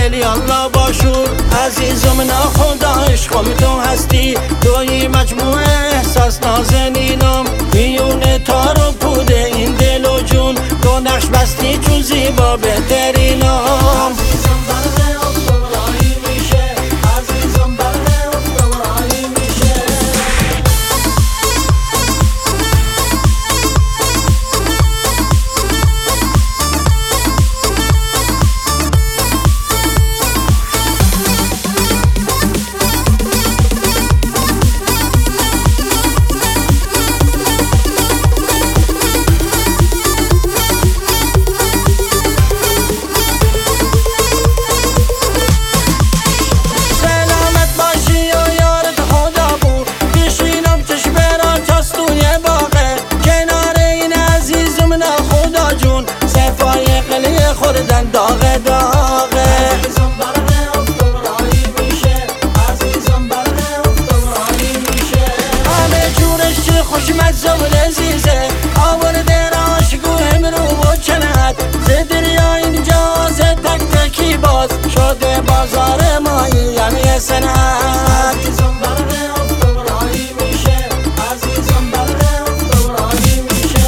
دلی الله باشور. عزیزم ناخدا عشقم تو هستی، توی مجموعه احساس نازنینم، میونه تار و پوده این دل و جون، تو نقش بستی چون زیبا بهترینم. خوردن داغه داغه عزیزم برقه افتورایی میشه، عزیزم برقه افتورایی میشه، همه جورش چه خوشمزه و لذیذه، آورده راشگو امرو و چند ز دریا اینجا ز تک تکی باز شده بازار مایی همه سنت. عزیزم برقه افتورایی میشه، عزیزم برقه افتورایی میشه.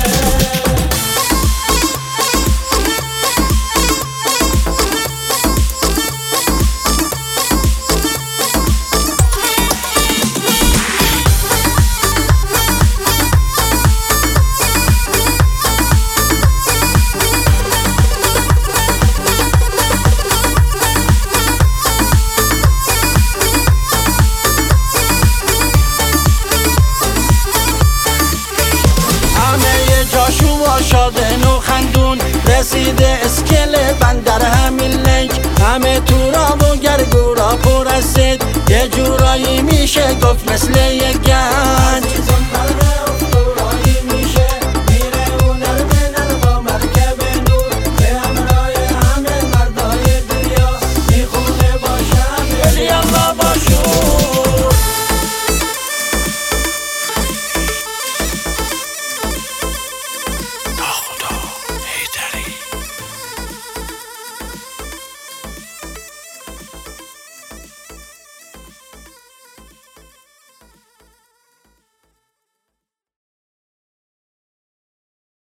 شادن و خندون رسیده اسکل بندر همین لنگ، همه تو را و گرگورا پر است، یه جورایی میشه گفت مثل